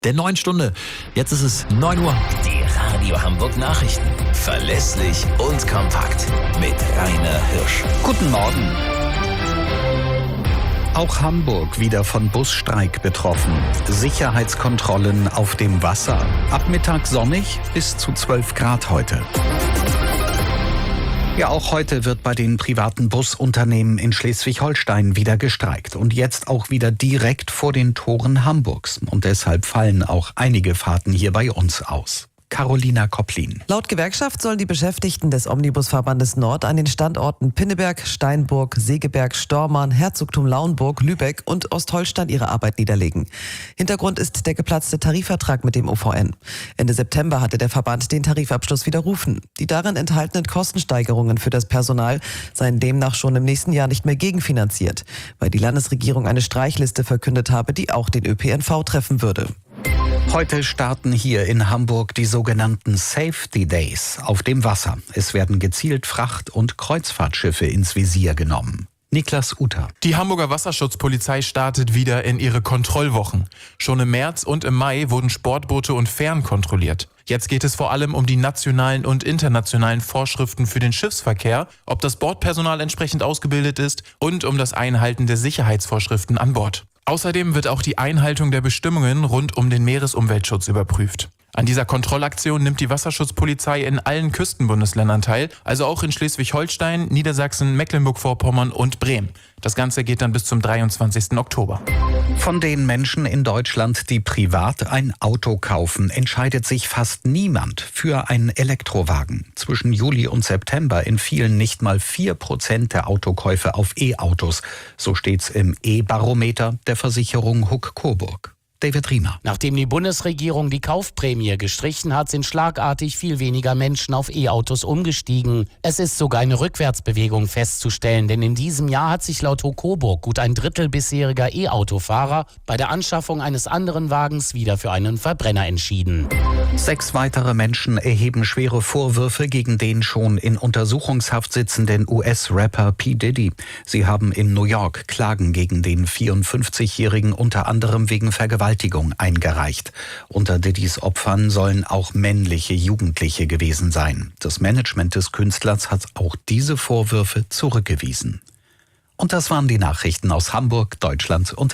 Der neuen Stunde. Jetzt ist es 9 Uhr. Die Radio Hamburg Nachrichten. Verlässlich und kompakt. Mit Rainer Hirsch. Guten Morgen. Auch Hamburg wieder von Busstreik betroffen. Sicherheitskontrollen auf dem Wasser. Ab Mittag sonnig, bis zu 12 Grad heute. Ja, auch heute wird bei den privaten Busunternehmen in Schleswig-Holstein wieder gestreikt. Und jetzt auch wieder direkt vor den Toren Hamburgs. Und deshalb fallen auch einige Fahrten hier bei uns aus. Carolina Kopplin. Laut Gewerkschaft sollen die Beschäftigten des Omnibusverbandes Nord an den Standorten Pinneberg, Steinburg, Segeberg, Stormarn, Herzogtum Lauenburg, Lübeck und Ostholstein ihre Arbeit niederlegen. Hintergrund ist der geplatzte Tarifvertrag mit dem OVN. Ende September hatte der Verband den Tarifabschluss widerrufen. Die darin enthaltenen Kostensteigerungen für das Personal seien demnach schon im nächsten Jahr nicht mehr gegenfinanziert, weil die Landesregierung eine Streichliste verkündet habe, die auch den ÖPNV treffen würde. Heute starten hier in Hamburg die sogenannten Safety Days auf dem Wasser. Es werden gezielt Fracht- und Kreuzfahrtschiffe ins Visier genommen. Niklas Uter. Die Hamburger Wasserschutzpolizei startet wieder in ihre Kontrollwochen. Schon im März und im Mai wurden Sportboote und Fähren kontrolliert. Jetzt geht es vor allem um die nationalen und internationalen Vorschriften für den Schiffsverkehr, ob das Bordpersonal entsprechend ausgebildet ist und um das Einhalten der Sicherheitsvorschriften an Bord. Außerdem wird auch die Einhaltung der Bestimmungen rund um den Meeresumweltschutz überprüft. An dieser Kontrollaktion nimmt die Wasserschutzpolizei in allen Küstenbundesländern teil, also auch in Schleswig-Holstein, Niedersachsen, Mecklenburg-Vorpommern und Bremen. Das Ganze geht dann bis zum 23. Oktober. Von den Menschen in Deutschland, die privat ein Auto kaufen, entscheidet sich fast niemand für einen Elektrowagen. Zwischen Juli und September entfielen nicht mal 4% der Autokäufe auf E-Autos. So steht's im E-Barometer der Versicherung Huck-Coburg. David Riemer. Nachdem die Bundesregierung die Kaufprämie gestrichen hat, sind schlagartig viel weniger Menschen auf E-Autos umgestiegen. Es ist sogar eine Rückwärtsbewegung festzustellen, denn in diesem Jahr hat sich laut Coburg gut ein Drittel bisheriger E-Autofahrer bei der Anschaffung eines anderen Wagens wieder für einen Verbrenner entschieden. 6 weitere Menschen erheben schwere Vorwürfe gegen den schon in Untersuchungshaft sitzenden US-Rapper P. Diddy. Sie haben in New York Klagen gegen den 54-Jährigen unter anderem wegen Vergewaltigung eingereicht. Unter Diddys Opfern sollen auch männliche Jugendliche gewesen sein. Das Management des Künstlers hat auch diese Vorwürfe zurückgewiesen. Und das waren die Nachrichten aus Hamburg, Deutschland und